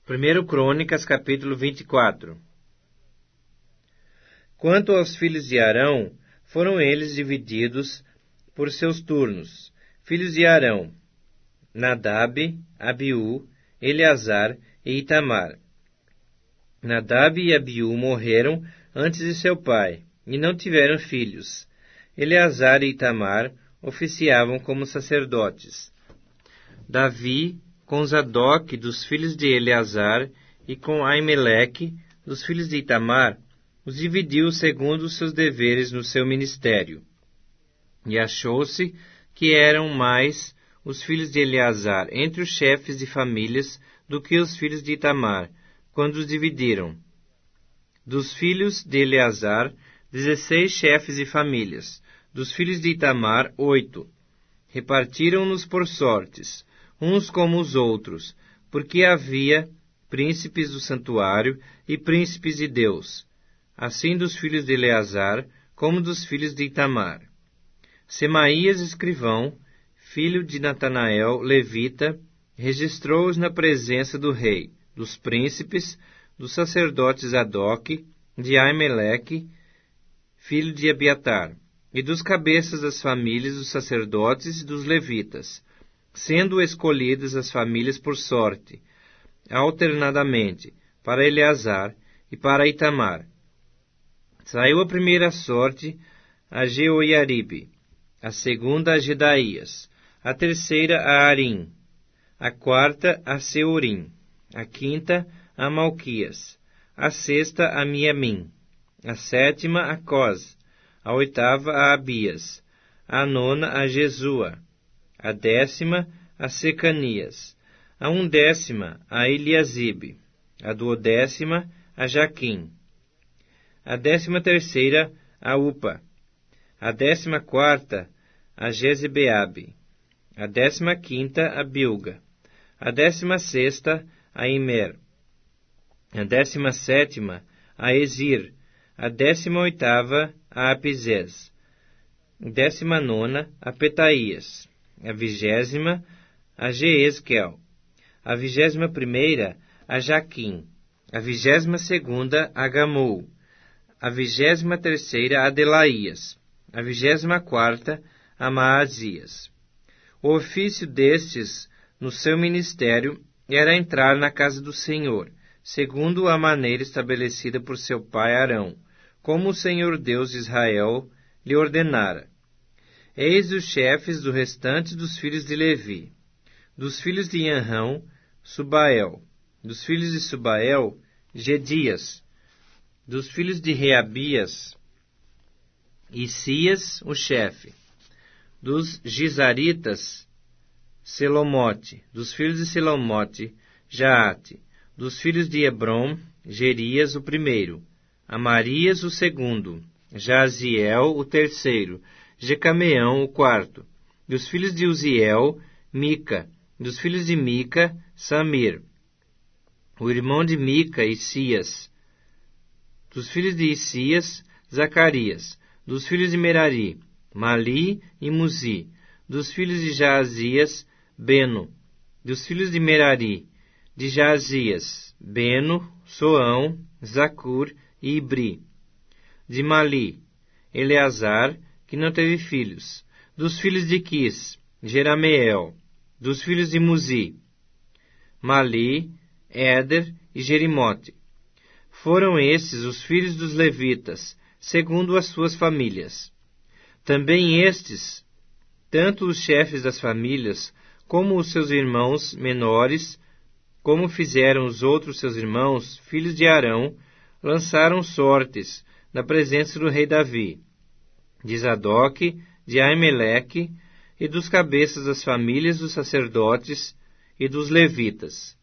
1 Crônicas, capítulo 24. Quanto aos filhos de Arão, foram eles divididos por seus turnos. Filhos de Arão: Nadab, Abiú, Eleazar e Itamar. Nadab e Abiú morreram antes de seu pai, e não tiveram filhos. Eleazar e Itamar oficiavam como sacerdotes. Davi, com Zadok dos filhos de Eleazar e com Aimeleque dos filhos de Itamar, os dividiu segundo os seus deveres no seu ministério. E achou-se que eram mais os filhos de Eleazar entre os chefes de famílias do que os filhos de Itamar, quando os dividiram. Dos filhos de Eleazar, 16 chefes de famílias. Dos filhos de Itamar, 8. Repartiram-nos por sortes, uns como os outros, porque havia príncipes do santuário e príncipes de Deus, assim dos filhos de Eleazar, como dos filhos de Itamar. Semaías, escrivão, filho de Natanael, levita, registrou-os na presença do rei, dos príncipes, dos sacerdotes Zadok, de Aimeleque, filho de Abiatar, e dos cabeças das famílias dos sacerdotes e dos levitas, sendo escolhidas as famílias por sorte, alternadamente, para Eleazar e para Itamar. Saiu a primeira sorte a Jeoiaribe, a segunda a Jedaías, a terceira a Arim, a quarta a Seurim, a quinta a Malquias, a sexta a Miamim, a sétima a Cos, a oitava a Abias, a nona a Jesua, a 10ª a Secanias, a 11ª a Eliasibe, a 12ª a Jaquim, a 13ª a Upa, a 14ª a Jezebeabe, a 15ª a Bilga, a 16ª a Imer, a 17ª a Ezir, a 18ª a Apizés, a 19ª a Petaías, a 20ª a Jeesquel, a 21ª a Jaquim, a 22ª a Gamul, a 23ª a Delaías, a 24ª a Maazias. O ofício destes no seu ministério era entrar na casa do Senhor, segundo a maneira estabelecida por seu pai Arão, como o Senhor Deus de Israel lhe ordenara. Eis os chefes do restante dos filhos de Levi. Dos filhos de Anrão, Subael. Dos filhos de Subael, Gedias. Dos filhos de Reabias, Isias, o chefe. Dos Gizaritas, Selomote. Dos filhos de Selomote, Jaate. Dos filhos de Hebron, Gerias, o primeiro. Amarias, o segundo. Jaziel, o terceiro. Jecameão, o quarto. Dos filhos de Uziel, Mica. Dos filhos de Mica, Samir. O irmão de Mica, Isias. Dos filhos de Isias, Zacarias. Dos filhos de Merari, Mali e Muzi. Dos filhos de Jaazias, Beno. Dos filhos de Merari, de Jaazias, Beno, Soão, Zacur e Ibri. De Mali, Eleazar, que não teve filhos. Dos filhos de Quis, Jerameel. Dos filhos de Muzi, Mali, Éder e Jerimote. Foram esses os filhos dos levitas, segundo as suas famílias. Também estes, tanto os chefes das famílias, como os seus irmãos menores, como fizeram os outros seus irmãos, filhos de Arão, lançaram sortes na presença do rei Davi, de Zadok, de Aimeleque, e dos cabeças das famílias dos sacerdotes e dos levitas.